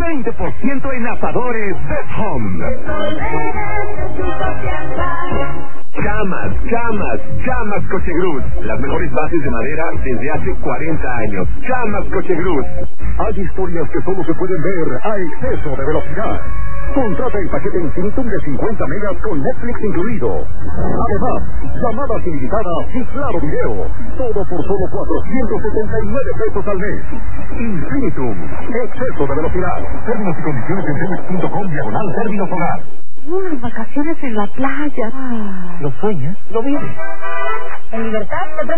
20% en asadores Best Home. Camas Cochegruz. Las mejores bases de madera desde hace 40 años. Camas Cochegruz. Hay historias que solo se pueden ver a exceso de velocidad. Contrata el paquete Infinitum de 50 megas con Netflix incluido. Además, llamadas ilimitadas y claro video. Todo por solo 479 pesos al mes. Infinitum. Exceso de velocidad. Términos y condiciones en Telmex.com/términos hogar. Unas vacaciones en la playa. ¿Lo sueñas? ¿Lo vives? En libertad te